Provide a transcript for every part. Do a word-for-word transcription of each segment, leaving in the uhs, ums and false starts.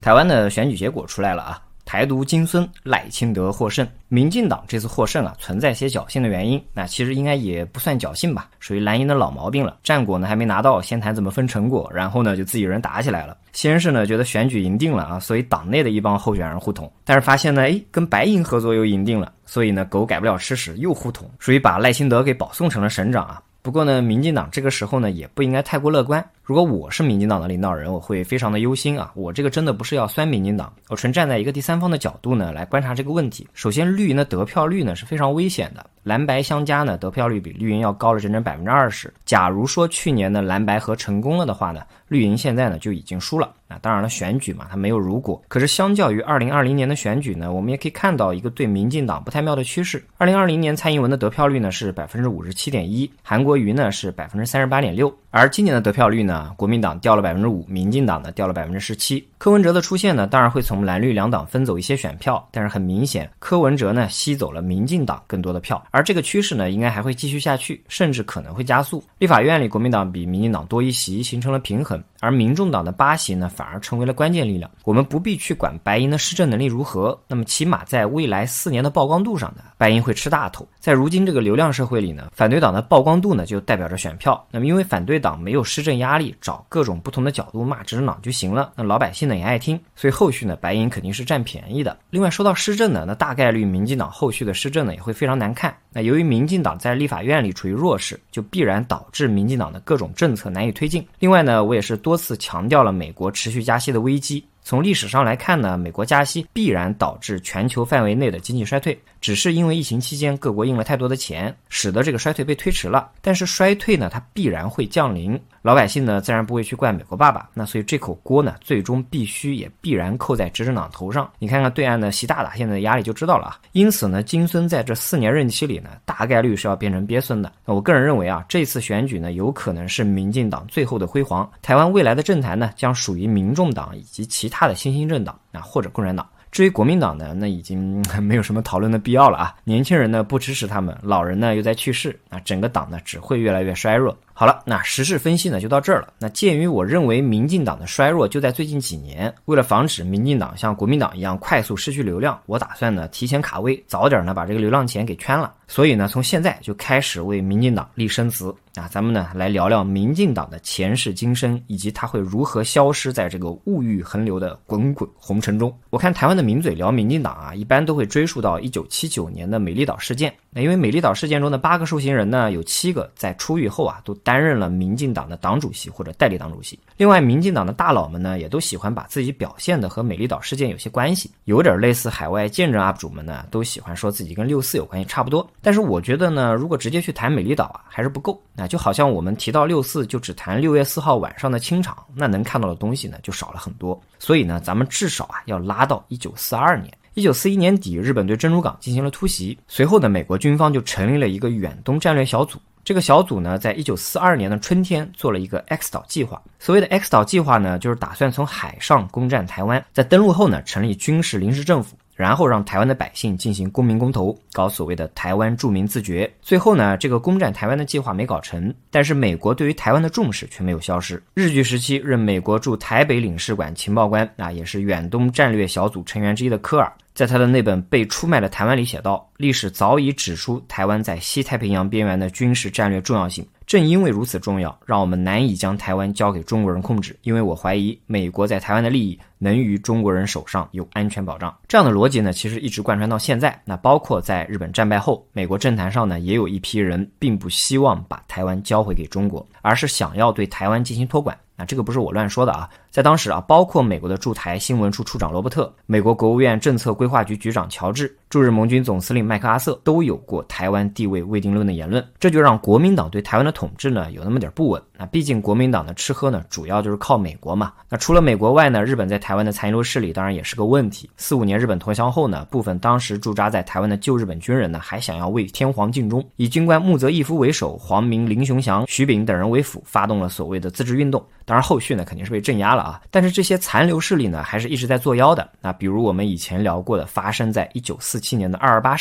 台湾的选举结果出来了啊，台独金孙赖清德获胜。民进党这次获胜啊，存在些侥幸的原因，那其实应该也不算侥幸吧，属于蓝营的老毛病了。战果呢还没拿到，先谈怎么分成果，然后呢就自己人打起来了。先是呢觉得选举赢定了啊，所以党内的一帮候选人互捅，但是发现呢，诶，跟白营合作又赢定了，所以呢狗改不了吃屎又互捅，属于把赖清德给保送成了省长啊。不过呢，民进党这个时候呢也不应该太过乐观。如果我是民进党的领导人，我会非常的忧心啊！我这个真的不是要酸民进党，我纯站在一个第三方的角度呢来观察这个问题。首先，绿营的得票率呢是非常危险的，蓝白相加呢得票率比绿营要高了整整 百分之二十。假如说去年的蓝白合成功了的话呢，绿营现在呢就已经输了。那当然了，选举嘛，它没有如果。可是相较于二零二零年的选举呢，我们也可以看到一个对民进党不太妙的趋势。二零二零年蔡英文的得票率呢是 百分之五十七点一， 韩国瑜呢是 百分之三十八点六， 而今年的得票率呢，国民党掉了 百分之五， 民进党呢掉了 百分之十七。 柯文哲的出现呢，当然会从蓝绿两党分走一些选票，但是很明显柯文哲呢吸走了民进党更多的票，而这个趋势呢应该还会继续下去，甚至可能会加速。立法院里国民党比民进党多一席，形成了平衡，而民众党的八席呢反而成为了关键力量。我们不必去管白营的施政能力如何，那么起码在未来四年的曝光度上呢，白营会吃大头。在如今这个流量社会里呢，反对党的曝光度呢就代表着选票，那么因为反对党没有施政压力，找各种不同的角度骂执政党就行了，那老百姓呢也爱听，所以后续呢白营肯定是占便宜的。另外说到施政呢，那大概率民进党后续的施政呢也会非常难看。那由于民进党在立法院里处于弱势，就必然导致民进党的各种政策难以推进。另外呢，我也是多次强调了美国持续加息的危机。从历史上来看呢，美国加息必然导致全球范围内的经济衰退，只是因为疫情期间各国印了太多的钱，使得这个衰退被推迟了。但是衰退呢，它必然会降临，老百姓呢自然不会去怪美国爸爸，那所以这口锅呢，最终必须也必然扣在执政党头上。你看看对岸的习大大现在的压力就知道了啊。因此呢，金孙在这四年任期里呢，大概率是要变成鳖孙的。那我个人认为啊，这次选举呢，有可能是民进党最后的辉煌，台湾未来的政坛呢，将属于民众党以及其他的新兴政党啊，或者共产党。至于国民党呢，那已经没有什么讨论的必要了啊。年轻人呢不支持他们，老人呢又在去世，那整个党呢只会越来越衰弱。好了，那时事分析呢就到这儿了。那鉴于我认为民进党的衰弱就在最近几年，为了防止民进党像国民党一样快速失去流量，我打算呢提前卡位，早点呢把这个流量钱给圈了。所以呢从现在就开始为民进党立生祠啊，咱们呢来聊聊民进党的前世今生，以及它会如何消失在这个物欲横流的滚滚红尘中。我看台湾的名嘴聊民进党啊，一般都会追溯到一九七九年的美丽岛事件。那因为美丽岛事件中的八个受刑人呢，有七个在出狱后啊都担任了民进党的党主席或者代理党主席。另外民进党的大佬们呢，也都喜欢把自己表现的和美丽岛事件有些关系，有点类似海外见证 U P 主们呢都喜欢说自己跟六四有关系差不多。但是我觉得呢，如果直接去谈美丽岛啊还是不够，那就好像我们提到六四就只谈六月四号晚上的清场，那能看到的东西呢就少了很多。所以呢咱们至少啊要拉到一九四二年。一九四一年底，日本对珍珠港进行了突袭，随后呢美国军方就成立了一个远东战略小组。这个小组呢在一九四二年的春天做了一个 X 岛计划。所谓的 X 岛计划呢，就是打算从海上攻占台湾，在登陆后呢成立军事临时政府，然后让台湾的百姓进行公民公投，搞所谓的台湾住民自决。最后呢这个攻占台湾的计划没搞成，但是美国对于台湾的重视却没有消失。日据时期任美国驻台北领事馆情报官啊，也是远东战略小组成员之一的科尔，在他的那本《被出卖的台湾》里写道，历史早已指出台湾在西太平洋边缘的军事战略重要性，正因为如此重要，让我们难以将台湾交给中国人控制，因为我怀疑美国在台湾的利益能于中国人手上有安全保障。这样的逻辑呢，其实一直贯穿到现在。那包括在日本战败后，美国政坛上呢，也有一批人并不希望把台湾交回给中国，而是想要对台湾进行托管。那这个不是我乱说的啊，在当时啊，包括美国的驻台新闻处处长罗伯特、美国国务院政策规划局局长乔治、驻日盟军总司令麦克阿瑟都有过台湾地位未定论的言论，这就让国民党对台湾的统治呢有那么点不稳。那毕竟国民党的吃喝呢主要就是靠美国嘛。那除了美国外呢，日本在台湾的残留势力当然也是个问题。四五年日本投降后呢，部分当时驻扎在台湾的旧日本军人呢还想要为天皇尽忠，以军官木泽义夫为首，皇民林雄祥、徐秉等人为辅，发动了所谓的自治运动。当然后续呢肯定是被镇压了啊，但是这些残留势力呢还是一直在作妖的。那比如我们以前聊过的发生在一九四七年的二二八事件，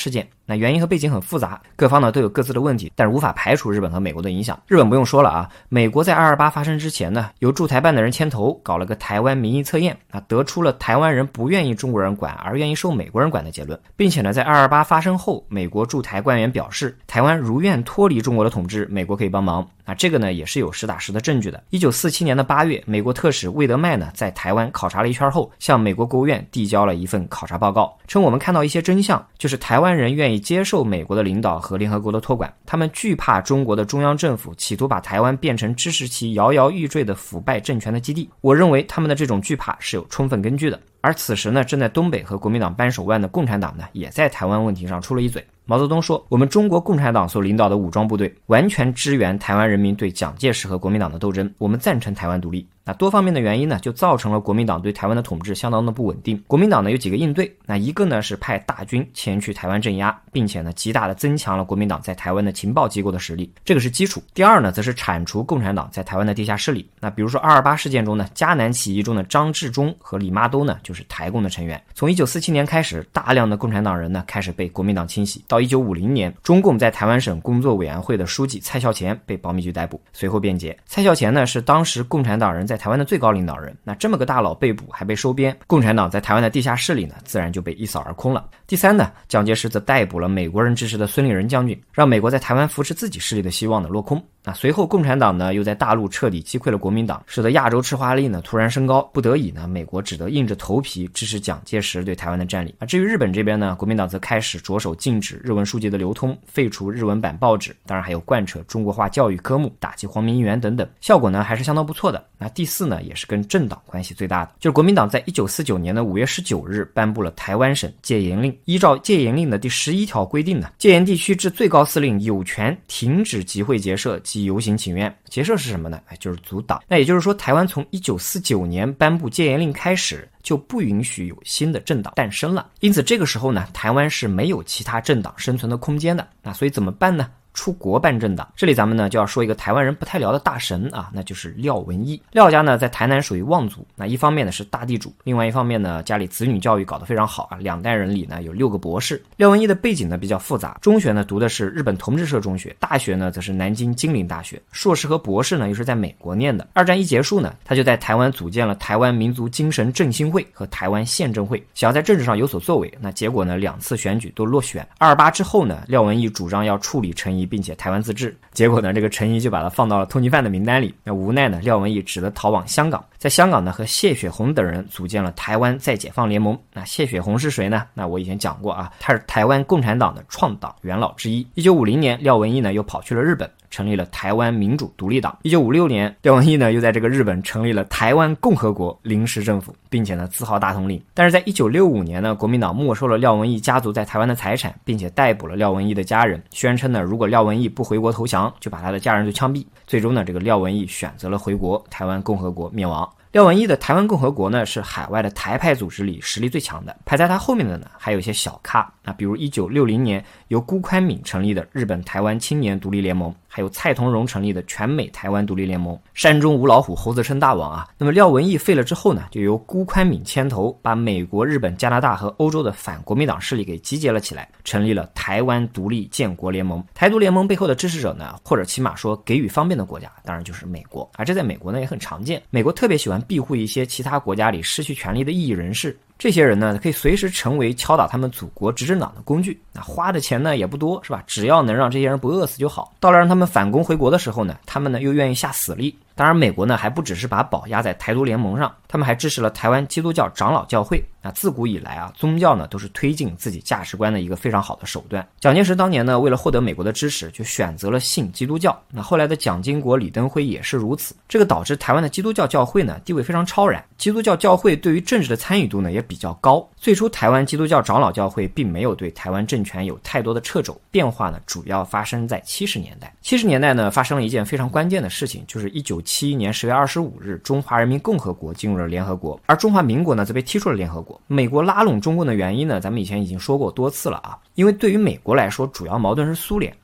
那原因和背景很复杂，各方呢都有各自的问题，但是无法排除日本和美国的影响。日本不用说了啊，美国在二二八发生之前呢，由驻台办的人牵头搞了个台湾民意测验，那得出了台湾人不愿意中国人管，而愿意受美国人管的结论，并且呢，在二二八发生后，美国驻台官员表示，台湾如愿脱离中国的统治，美国可以帮忙。那这个呢也是有实打实的证据的。一九四七年的八月，美国特使魏德迈呢在台湾考察了一圈后，向美国国务院递交了一份考察报告，称我们看到一些真相，就是台湾人愿意接受美国的领导和联合国的托管，他们惧怕中国的中央政府企图把台湾变成支持其摇摇欲坠的腐败政权的基地。我认为他们的这种惧怕是有充分根据的。而此时呢，正在东北和国民党扳手腕的共产党呢，也在台湾问题上出了一嘴。毛泽东说，我们中国共产党所领导的武装部队完全支援台湾人民对蒋介石和国民党的斗争，我们赞成台湾独立。那多方面的原因呢，就造成了国民党对台湾的统治相当的不稳定。国民党呢有几个应对，那一个呢是派大军前去台湾镇压，并且呢极大的增强了国民党在台湾的情报机构的实力，这个是基础。第二呢，则是铲除共产党在台湾的地下势力。那比如说二二八事件中呢，嘉南起义中的张治中和李妈兜呢，就是台共的成员。从一九四七年开始，大量的共产党人呢开始被国民党清洗。到一九五零年，中共在台湾省工作委员会的书记蔡孝乾被保密局逮捕，随后辩解。蔡孝乾呢是当时共产党人在台湾的最高领导人，那这么个大佬被捕还被收编，共产党在台湾的地下势力呢，自然就被一扫而空了。第三呢，蒋介石则逮捕了美国人支持的孙立人将军，让美国在台湾扶持自己势力的希望呢落空。那随后共产党呢又在大陆彻底击溃了国民党，使得亚洲赤化力呢突然升高，不得已呢美国只得硬着头皮支持蒋介石对台湾的占领。啊，至于日本这边呢，国民党则开始着手禁止日文书籍的流通，废除日文版报纸，当然还有贯彻中国化教育科目，打击皇民议员等等，效果呢还是相当不错的。那第四呢，也是跟政党关系最大的，就是国民党在一九四九年的五月十九日颁布了台湾省戒严令。依照戒严令的第十一条规定呢，戒严地区之最高司令有权停止集会结社及游行请愿。结社是什么呢？就是组党。那也就是说，台湾从一九四九年颁布戒严令开始，就不允许有新的政党诞生了。因此这个时候呢，台湾是没有其他政党生存的空间的。那所以怎么办呢？出国办政党。这里咱们呢就要说一个台湾人不太聊的大神啊，那就是廖文毅。廖家呢在台南属于望族，那一方面呢是大地主，另外一方面呢家里子女教育搞得非常好啊，两代人里呢有六个博士。廖文毅的背景呢比较复杂，中学呢读的是日本同志社中学，大学呢则是南京金陵大学，硕士和博士呢又是在美国念的。二战一结束呢，他就在台湾组建了台湾民族精神振兴会和台湾宪政会，想要在政治上有所作为。那结果呢两次选举都落选。二二八之后呢，廖文毅主张要处理陈仪，并且台湾自治，结果呢这个陈仪就把他放到了通缉犯的名单里。那无奈呢，廖文毅只得逃往香港，在香港呢和谢雪红等人组建了台湾再解放联盟。那谢雪红是谁呢？那我以前讲过啊，他是台湾共产党的创党元老之一。一九五零年，廖文毅呢又跑去了日本，成立了台湾民主独立党。一九五六年，廖文毅呢又在这个日本成立了台湾共和国临时政府，并且呢自号大统领。但是在一九六五年呢，国民党没收了廖文毅家族在台湾的财产，并且逮捕了廖文毅的家人，宣称呢如果廖文毅不回国投降，就把他的家人就枪毙。最终呢，这个廖文毅选择了回国，台湾共和国灭亡。廖文毅的台湾共和国呢，是海外的台派组织里实力最强的。排在他后面的呢，还有一些小咖。那比如一九六零年由辜宽敏成立的日本台湾青年独立联盟，还有蔡同荣成立的全美台湾独立联盟。山中无老虎，猴子称大王啊。那么廖文毅废了之后呢，就由辜宽敏牵头，把美国、日本、加拿大和欧洲的反国民党势力给集结了起来，成立了台湾独立建国联盟。台独联盟背后的支持者呢，或者起码说给予方便的国家，当然就是美国。而这在美国呢也很常见，美国特别喜欢庇护一些其他国家里失去权力的异议人士，这些人呢可以随时成为敲打他们祖国执政党的工具。那花的钱呢也不多，是吧？只要能让这些人不饿死就好。到了让他们反攻回国的时候呢，他们呢又愿意下死力。当然美国呢还不只是把宝压在台独联盟上，他们还支持了台湾基督教长老教会。那自古以来啊，宗教呢都是推进自己价值观的一个非常好的手段。蒋介石当年呢为了获得美国的支持，就选择了信基督教。那后来的蒋经国、李登辉也是如此，这个导致台湾的基督教教会呢地位非常超然，基督教教会对于政治的参与度呢也比较高。最初台湾基督教长老教会并没有对台湾政权有太多的掣肘，变化呢主要发生在七十年代。七十年代呢发生了一件非常关键的事情，就是一九七一年十月二十五日，中华人民共和国进入了联合国，而中华民国呢则被踢出了联合国。美国拉拢中共的原因呢，咱们以前已经说过多次了啊，因为对于美国来说，主要矛盾是苏联。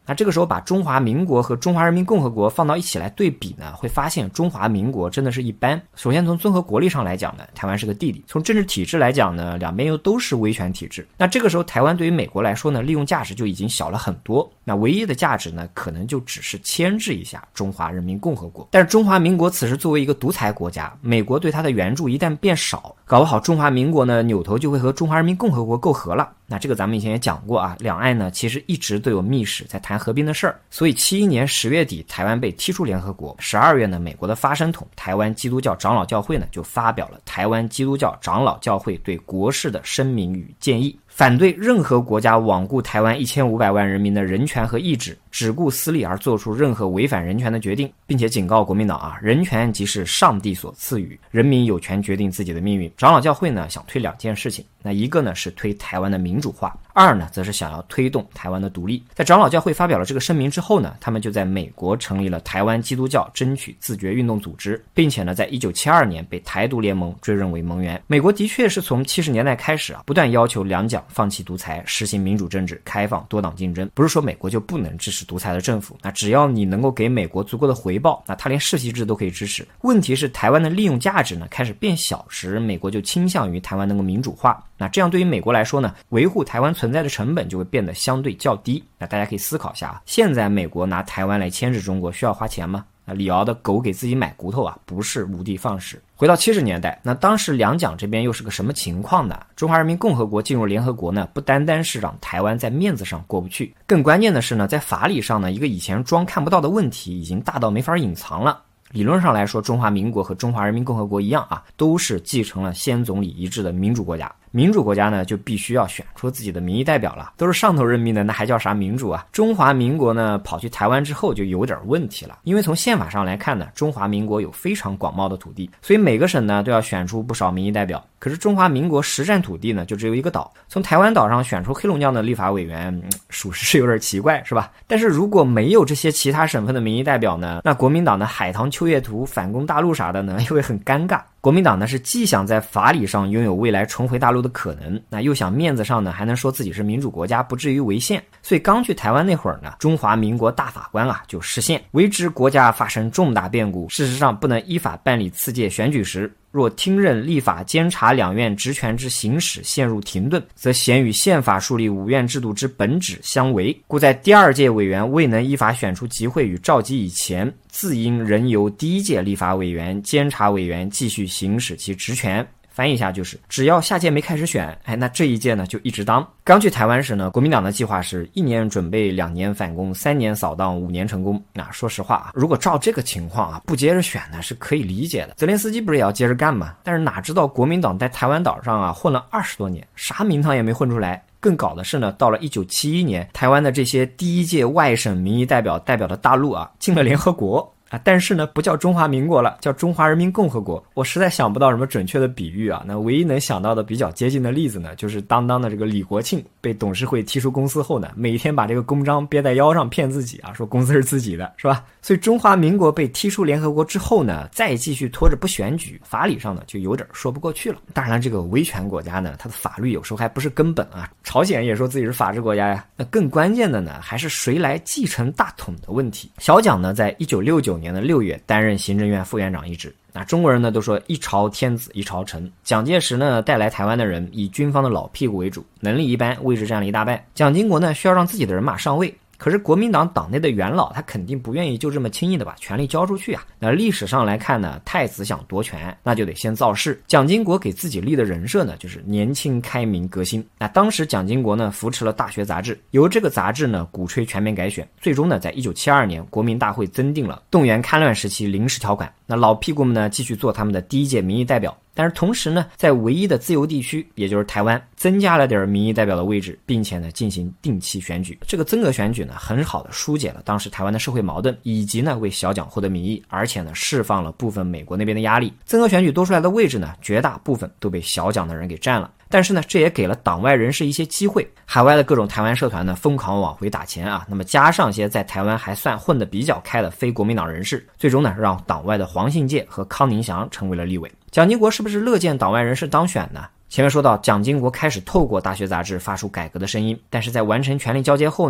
那这个时候把中华民国和中华人民共和国放到一起来对比呢，会发现中华民国真的是一般。首先从综合国力上来讲呢，台湾是个弟弟；从政治体制来讲呢，两边又都是威权体制。那这个时候台湾对于美国来说呢，利用价值就已经小了很多。那唯一的价值呢，可能就只是牵制一下中华人民共和国。但是中华民国此时作为一个独裁国家，美国对它的援助一旦变少，搞不好中华民国呢扭头就会和中华人民共和国媾和了。那这个咱们以前也讲过啊，两岸呢其实一直都有密使在谈合并的事儿，所以七一年十月底台湾被踢出联合国，十二月呢美国的发声筒台湾基督教长老教会呢就发表了台湾基督教长老教会对国事的声明与建议，反对任何国家罔顾台湾一千五百万人民的人权和意志，只顾私利而做出任何违反人权的决定，并且警告国民党啊，人权即是上帝所赐予，人民有权决定自己的命运。长老教会呢想推两件事情，那一个呢是推台湾的民主化，二呢则是想要推动台湾的独立。在长老教会发表了这个声明之后呢，他们就在美国成立了台湾基督教争取自决运动组织，并且呢在一九七二年被台独联盟追认为盟员。美国的确是从七十年代开始啊，不断要求两蒋放弃独裁，实行民主政治，开放多党竞争。不是说美国就不能支持独裁的政府，那只要你能够给美国足够的回报，那他连世袭制都可以支持。问题是台湾的利用价值呢开始变小时，美国就倾向于台湾能够民主化。那这样对于美国来说呢，维护台湾存在的成本就会变得相对较低。那大家可以思考一下啊，现在美国拿台湾来牵制中国需要花钱吗？那李敖的狗给自己买骨头啊，不是无的放矢。回到七十年代，那当时两蒋这边又是个什么情况呢？中华人民共和国进入联合国呢，不单单是让台湾在面子上过不去，更关键的是呢，在法理上呢，一个以前装看不到的问题已经大到没法隐藏了。理论上来说，中华民国和中华人民共和国一样啊，都是继承了先总理遗志的民主国家。民主国家呢，就必须要选出自己的民意代表了，都是上头任命的，那还叫啥民主啊？中华民国呢，跑去台湾之后就有点问题了，因为从宪法上来看呢，中华民国有非常广袤的土地，所以每个省呢都要选出不少民意代表。可是中华民国实战土地呢，就只有一个岛，从台湾岛上选出黑龙江的立法委员，嗯、属实是有点奇怪，是吧？但是如果没有这些其他省份的民意代表呢，那国民党的海棠秋月图、反攻大陆啥的呢，又会很尴尬。国民党呢是既想在法理上拥有未来重回大陆的可能，那又想面子上呢还能说自己是民主国家，不至于违宪。所以刚去台湾那会儿呢，中华民国大法官啊就释宪，为之国家发生重大变故，事实上不能依法办理次届选举时，若听任立法监察两院职权之行使陷入停顿，则显与宪法树立五院制度之本旨相违，故在第二届委员未能依法选出集会与召集以前，自应仍由第一届立法委员、监察委员继续行使其职权。翻译一下就是，只要下届没开始选，哎，那这一届呢就一直当。刚去台湾时呢，国民党的计划是一年准备，两年反攻，三年扫荡，五年成功。那说实话啊，如果照这个情况啊，不接着选呢是可以理解的。泽连斯基不是也要接着干吗？但是哪知道国民党在台湾岛上啊混了二十多年，啥名堂也没混出来。更搞的是呢，到了一九七一年，台湾的这些第一届外省民意代表代表的大陆啊，进了联合国。啊，但是呢，不叫中华民国了，叫中华人民共和国。我实在想不到什么准确的比喻啊。那唯一能想到的比较接近的例子呢，就是当当的这个李国庆被董事会踢出公司后呢，每天把这个公章憋在腰上骗自己啊，说公司是自己的，是吧？所以中华民国被踢出联合国之后呢，再继续拖着不选举，法理上呢就有点说不过去了。当然了，这个威权国家呢，它的法律有时候还不是根本啊。朝鲜也说自己是法治国家呀。那更关键的呢，还是谁来继承大统的问题。小蒋呢，在一九六九年的六月担任行政院副院长一职。那中国人呢都说一朝天子一朝臣，蒋介石呢带来台湾的人以军方的老屁股为主，能力一般，位置占了一大半。蒋经国呢需要让自己的人马上位，可是国民党党内的元老他肯定不愿意就这么轻易的把权力交出去啊。那历史上来看呢，太子想夺权，那就得先造势。蒋经国给自己立的人设呢，就是年轻开明革新。那当时蒋经国呢扶持了大学杂志，由这个杂志呢鼓吹全面改选，最终呢在一九七二年国民大会增订了动员戡乱时期临时条款。那老屁股们呢继续做他们的第一届民意代表，但是同时呢，在唯一的自由地区，也就是台湾，增加了点民意代表的位置，并且呢进行定期选举。这个增额选举呢，很好的疏解了当时台湾的社会矛盾，以及呢为小蒋获得民意，而且呢释放了部分美国那边的压力。增额选举多出来的位置呢，绝大部分都被小蒋的人给占了。但是呢，这也给了党外人士一些机会。海外的各种台湾社团呢，疯狂往回打钱啊。那么加上些在台湾还算混得比较开的非国民党人士，最终呢，让党外的黄信介和康宁祥成为了立委。蒋经国是不是乐见党外人士当选呢？前面说到，蒋经国开始透过大学杂志发出改革的声音，但是在完成权力交接后呢，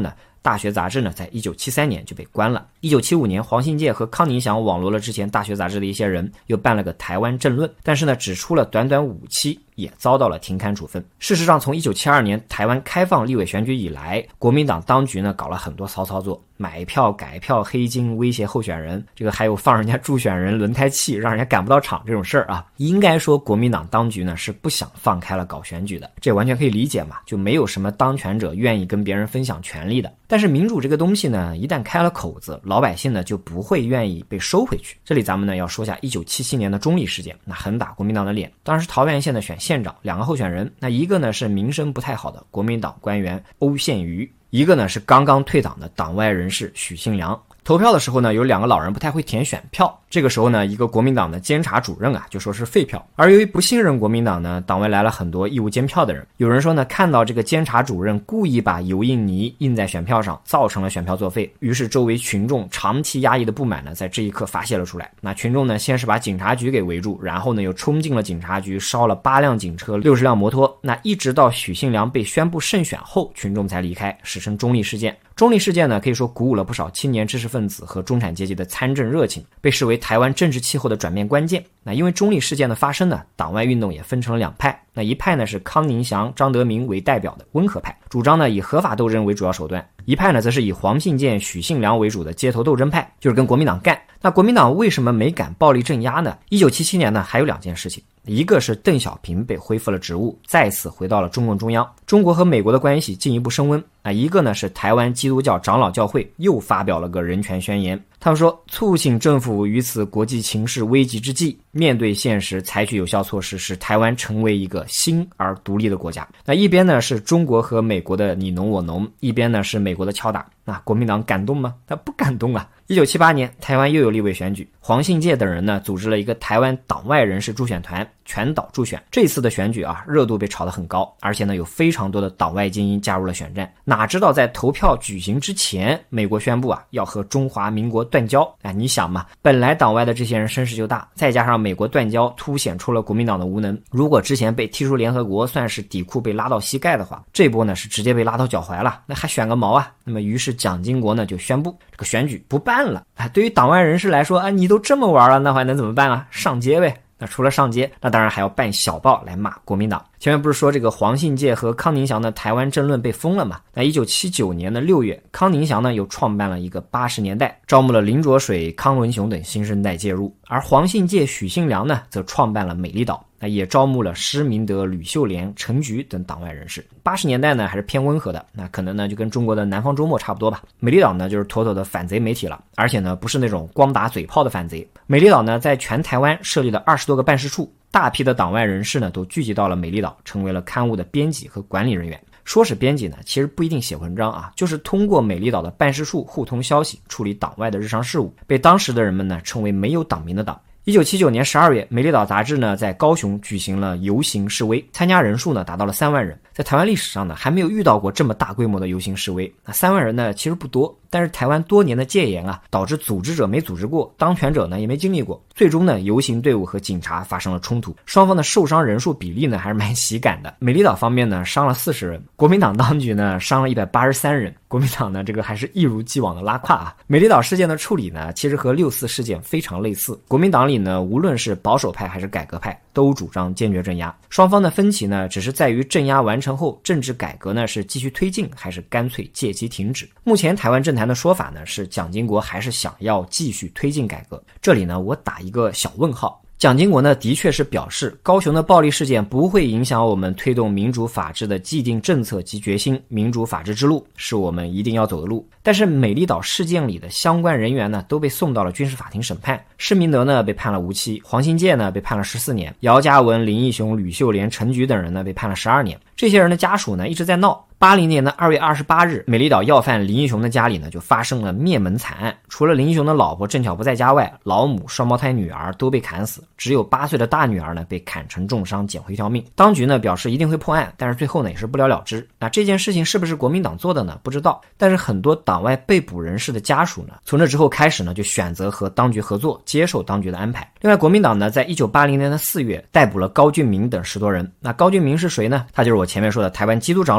大学杂志呢在一九七三年就被关了。一九七五年，黄信介和康宁祥网罗了之前大学杂志的一些人，又办了个台湾政论，但是呢只出了短短五期，也遭到了停刊处分。事实上，从一九七二年台湾开放立委选举以来，国民党当局呢搞了很多骚操作，买票、改票、黑金、威胁候选人，这个还有放人家助选人轮胎气，让人家赶不到场这种事儿啊。应该说国民党当局呢是不想放开了搞选举的，这完全可以理解嘛，就没有什么当权者愿意跟别人分享权力的。但是民主这个东西呢，一旦开了口子，老百姓呢就不会愿意被收回去。这里咱们呢要说下一九七七年的中坜事件，那狠打国民党的脸。当时桃园县的选县长两个候选人，那一个呢是名声不太好的国民党官员欧宪瑜，一个呢是刚刚退党的党外人士许信良。投票的时候呢，有两个老人不太会填选票，这个时候呢，一个国民党的监察主任啊就说是废票。而由于不信任国民党呢，党外来了很多义务监票的人。有人说呢，看到这个监察主任故意把油印泥印在选票上，造成了选票作废，于是周围群众长期压抑的不满呢，在这一刻发泄了出来。那群众呢，先是把警察局给围住，然后呢又冲进了警察局，烧了八辆警车、六十辆摩托。那一直到许信良被宣布胜选后，群众才离开，史称中坜事件。中坜事件呢，可以说鼓舞了不少青年知识分子和中产阶级的参政热情，被视为台湾政治气候的转变关键。那因为中坜事件的发生呢，党外运动也分成了两派。那一派呢是康宁祥、张德明为代表的温和派，主张呢以合法斗争为主要手段；一派呢则是以黄信介、许信良为主的街头斗争派，就是跟国民党干。那国民党为什么没敢暴力镇压呢？一九七七年呢还有两件事情，一个是邓小平被恢复了职务，再次回到了中共中央，中国和美国的关系进一步升温。那一个呢是台湾基督教长老教会又发表了个人权宣言，他们说促请政府于此国际情势危急之际，面对现实采取有效措施，使台湾成为一个新而独立的国家。那一边呢是中国和美国的你侬我侬，一边呢是美国的敲打。那国民党感动吗？他不感动啊。一九七八年台湾又有立委选举，黄信介等人呢组织了一个台湾党外人士助选团，全岛助选。这次的选举啊，热度被炒得很高，而且呢有非常多的党外精英加入了选战。哪知道在投票举行之前，美国宣布啊要和中华民国断交。哎，你想嘛，本来党外的这些人声势就大，再加上美国断交，凸显出了国民党的无能。如果之前被踢出联合国算是底裤被拉到膝盖的话，这波呢是直接被拉到脚踝了，那还选个毛啊。那么于是蒋经国呢就宣布这个选举不办了。哎，对于党外人士来说啊，你都这么玩了，那还能怎么办啊？上街呗。那除了上街，那当然还要办小报来骂国民党。前面不是说这个黄信介和康宁祥的台湾政论被封了吗？那一九七九年的六月，康宁祥呢又创办了一个八十年代，招募了林卓水、康文雄等新生代介入。而黄信介、许信良呢则创办了美丽岛，那也招募了施明德、吕秀莲、陈菊等党外人士。八十年代呢还是偏温和的，那可能呢就跟中国的南方周末差不多吧。美丽岛呢就是妥妥的反贼媒体了，而且呢不是那种光打嘴炮的反贼。美丽岛呢在全台湾设立了二十多个办事处，大批的党外人士呢都聚集到了美丽岛，成为了刊物的编辑和管理人员。说是编辑呢，其实不一定写文章啊，就是通过美丽岛的办事处互通消息，处理党外的日常事务，被当时的人们呢称为没有党名的党。一九七九年十二月，美丽岛杂志呢在高雄举行了游行示威，参加人数呢达到了三万人。在台湾历史上呢还没有遇到过这么大规模的游行示威。那三万人呢其实不多，但是台湾多年的戒严啊，导致组织者没组织过，当权者呢也没经历过。最终呢游行队伍和警察发生了冲突，双方的受伤人数比例呢还是蛮喜感的。美丽岛方面呢伤了四十人，国民党当局呢伤了一百八十三人。国民党呢这个还是一如既往的拉胯啊。美丽岛事件的处理呢其实和六四事件非常类似，国民党里呢无论是保守派还是改革派都主张坚决镇压，双方的分歧呢只是在于镇压完成后政治改革呢是继续推进还是干脆借机停止。目前台湾政坛的说法呢是蒋经国还是想要继续推进改革，这里呢我打一个小问号。蒋经国呢的确是表示高雄的暴力事件不会影响我们推动民主法治的既定政策及决心，民主法治之路是我们一定要走的路。但是美丽岛事件里的相关人员呢都被送到了军事法庭审判，施明德呢被判了无期，黄信介呢被判了十四年，姚嘉文、林义雄、吕秀莲、陈菊等人呢被判了十二年。这些人的家属呢一直在闹。八零年的二月二十八日，美丽岛要犯林义雄的家里呢就发生了灭门惨案，除了林义雄的老婆正巧不在家外，老母、双胞胎女儿都被砍死，只有八岁的大女儿呢被砍成重伤，捡回一条命。当局呢表示一定会破案，但是最后呢也是不了了之。那这件事情是不是国民党做的呢？不知道。但是很多党外被捕人士的家属呢，从这之后开始呢就选择和当局合作，接受当局的安排。另外，国民党呢在一九八零年的四月逮捕了高俊明等十多人。那高俊明是谁呢？他就是我前面说的台湾基督长老教会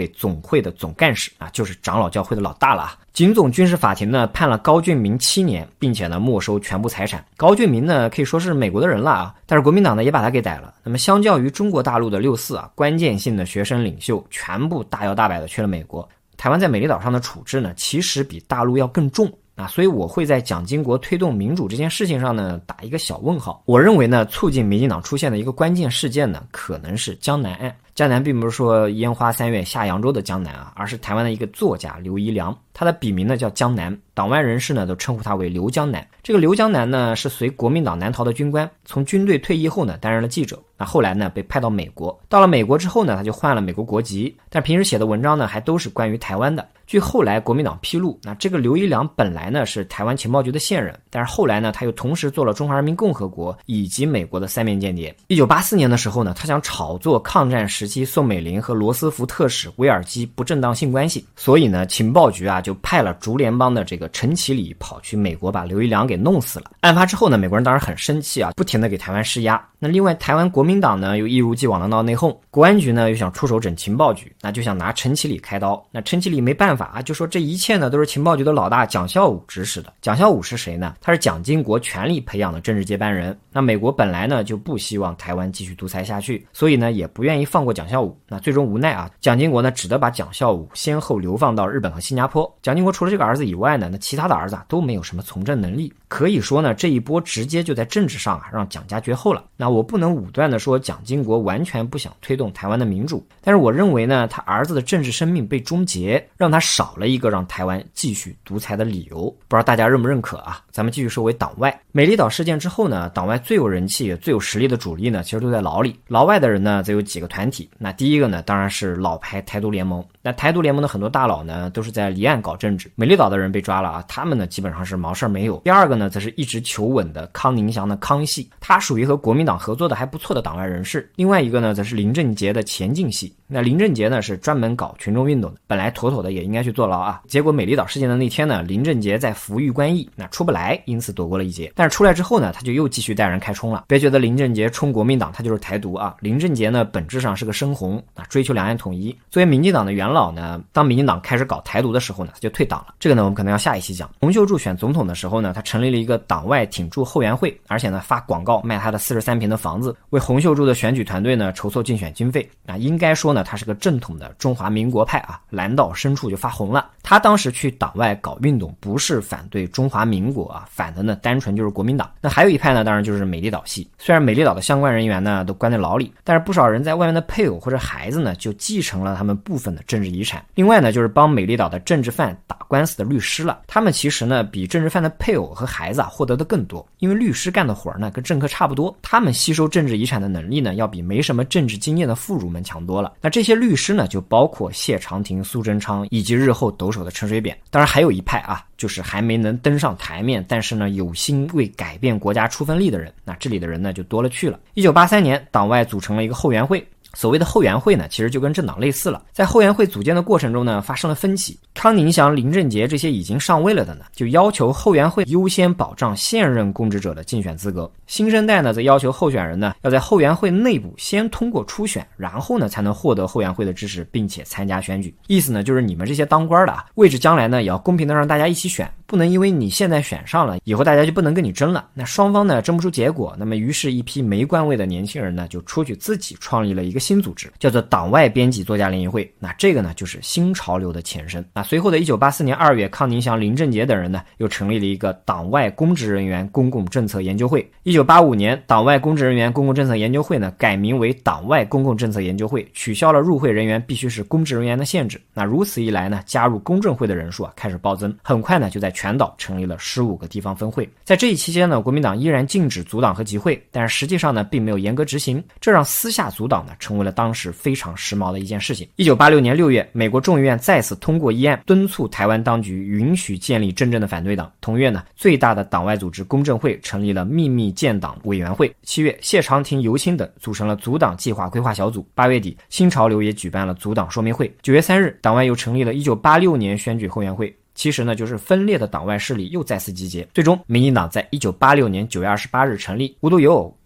总会的总干事啊，就是长老教会的老大了啊。警总军事法庭呢判了高俊明七年，并且呢没收全部财产。高俊明呢可以说是美国的人了啊，但是国民党呢也把他给逮了。那么相较于中国大陆的六四啊，关键性的学生领袖全部大摇大摆的去了美国。台湾在美丽岛上的处置呢，其实比大陆要更重啊，所以我会在蒋经国推动民主这件事情上呢打一个小问号。我认为呢，促进民进党出现的一个关键事件呢，可能是江南案。江南并不是说烟花三月下扬州的江南啊，而是台湾的一个作家刘宜良，他的笔名呢叫江南，党外人士呢都称呼他为刘江南。这个刘江南呢是随国民党南逃的军官，从军队退役后呢担任了记者，那后来呢被派到美国，到了美国之后呢他就换了美国国籍，但平时写的文章呢还都是关于台湾的。据后来国民党披露，那这个刘宜良本来呢是台湾情报局的线人，但是后来呢他又同时做了中华人民共和国以及美国的三面间谍。一九八四年的时候呢，他想炒作抗战时期宋美龄和罗斯福特使韦尔基不正当性关系，所以呢情报局啊就派了竹联帮的这个陈其礼跑去美国把刘宜良给弄死了。案发之后呢，美国人当然很生气啊，不停的给台湾施压。那另外台湾国民党呢又一如既往的闹内讧，国安局呢又想出手整情报局，那就想拿陈其礼开刀。那陈其礼没办法啊，就说这一切呢都是情报局的老大蒋孝武指使的。蒋孝武是谁呢？他是蒋经国全力培养的政治接班人。那美国本来呢就不希望台湾继续独裁下去，所以呢也不愿意放过蒋孝武。那最终无奈啊，蒋经国呢只得把蒋孝武先后流放到日本和新加坡。蒋经国除了这个儿子以外呢，那其他的儿子啊都没有什么从政能力，可以说呢这一波直接就在政治上啊让蒋家绝后了。那我不能武断的说蒋经国完全不想推动台湾的民主，但是我认为呢他儿子的政治生命被终结，让他少了一个让台湾继续独裁的理由。不知道大家认不认可啊？咱们继续说回党外。美丽岛事件之后呢，党外最有人气最有实力的主力呢其实都在牢里，牢外的人呢则有几个团体。那第一个呢当然是老牌台独联盟。那台独联盟的很多大佬呢都是在离岸搞政治，美丽岛的人被抓了啊，他们呢基本上是毛事没有。第二个呢则是一直求稳的康宁祥的康系，他属于和国民党合作的还不错的党外人士。另外一个呢则是林正杰的前进系，那林正杰呢是专门搞群众运动的，本来妥妥的也应该去坐牢啊，结果美丽岛事件的那天呢，林正杰在服狱关役，那出不来，因此躲过了一劫。但是出来之后呢，他就又继续带人开冲了。别觉得林正杰冲国民党他就是台独啊，林正杰呢本质上是个深红啊，追求两岸统一。作为民进党的元老呢，当民进党开始搞台独的时候呢，他就退党了。这个呢我们可能要下一期讲。洪秀柱选总统的时候呢，他成立了一个党外挺住后援会，而且呢发广告卖他的四十三坪的房子，为洪秀柱的选举团队呢筹措竞选经费。啊，应该说呢他是个正统的中华民国派啊，蓝到深处就发红了。他当时去党外搞运动，不是反对中华民国啊，反的呢单纯就是国民党。那还有一派呢，当然就是美丽岛系。虽然美丽岛的相关人员呢都关在牢里，但是不少人在外面的配偶或者孩子呢就继承了他们部分的政治遗产。另外呢就是帮美丽岛的政治犯打官司的律师了，他们其实呢比政治犯的配偶和孩子啊获得的更多，因为律师干的活呢跟政客差不多，他们吸收政治遗产的能力呢要比没什么政治经验的妇孺们强多了。那这些律师呢就包括谢长廷、苏贞昌以及日后斗首的陈水扁。当然还有一派啊，就是还没能登上台面，但是呢有心为改变国家出份力的人，那这里的人呢就多了去了。一九八三年党外组成了一个后援会，所谓的后援会呢其实就跟政党类似了。在后援会组建的过程中呢发生了分歧，康宁祥、林正杰这些已经上位了的呢就要求后援会优先保障现任公职者的竞选资格，新生代呢则要求候选人呢要在后援会内部先通过初选，然后呢才能获得后援会的支持并且参加选举。意思呢就是你们这些当官的啊，位置将来呢也要公平的让大家一起选，不能因为你现在选上了以后大家就不能跟你争了。那双方呢争不出结果，那么于是一批没官位的年轻人呢就出去自己创立了一个新组织，叫做党外编辑作家联谊会。那这个呢就是新潮流的前身。那随后的一九八四年二月，康宁祥、林正杰等人呢又成立了一个党外公职人员公共政策研究会。一九八五年，党外公职人员公共政策研究会呢改名为党外公共政策研究会，取消了入会人员必须是公职人员的限制。那如此一来呢，加入公政会的人数啊开始暴增，很快呢就在全岛成立了十五个地方分会。在这一期间呢，国民党依然禁止阻党和集会，但是实际上呢并没有严格执行，这让私下阻党呢成为了当时非常时髦的一件事情。一九八六年六月，美国众议院再次通过议案，敦促台湾当局允许建立真正的反对党。同月呢，最大的党外组织公政会成立了秘密建党委员会。七月，谢长廷、游青等组成了阻党计划规划小组。八月底，新潮流也举办了阻党说明会。九月三日，党外又成立了一九八六年选举后援会。其实呢就是分裂的党外势力又再次集结，最终民进党在一九八六年九月二十八日成立。无独有偶，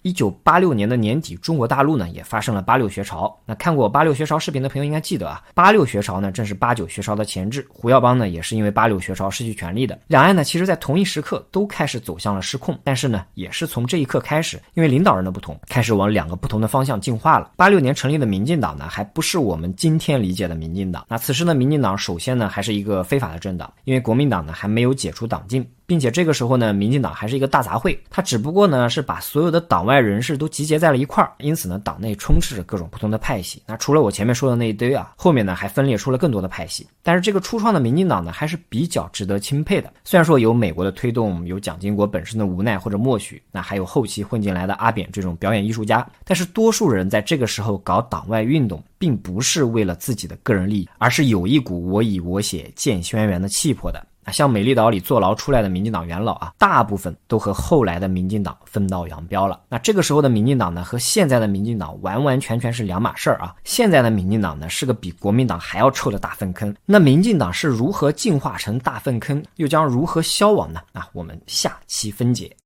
一九八六年的年底，中国大陆呢也发生了八六学潮。那看过八六学潮视频的朋友应该记得啊，八六学潮呢正是八九学潮的前置，胡耀邦呢也是因为八六学潮失去权力的。两岸呢其实在同一时刻都开始走向了失控，但是呢也是从这一刻开始，因为领导人的不同，开始往两个不同的方向进化了。八六年成立的民进党呢还不是我们今天理解的民进党。那此时的民进党首先呢还是一个非法的政党，因为国民党呢还没有解除党禁，并且这个时候呢民进党还是一个大杂烩，它只不过呢是把所有的党外人士都集结在了一块儿，因此呢党内充斥着各种不同的派系。那除了我前面说的那一堆啊，后面呢还分裂出了更多的派系。但是这个初创的民进党呢还是比较值得钦佩的，虽然说有美国的推动，有蒋经国本身的无奈或者默许，那还有后期混进来的阿扁这种表演艺术家，但是多数人在这个时候搞党外运动并不是为了自己的个人利益，而是有一股我以我血建轩辕的气魄的。像美丽岛里坐牢出来的民进党元老啊，大部分都和后来的民进党分道扬镳了。那这个时候的民进党呢，和现在的民进党完完全全是两码事儿啊。现在的民进党呢，是个比国民党还要臭的大粪坑。那民进党是如何进化成大粪坑，又将如何消亡呢？啊，我们下期分解。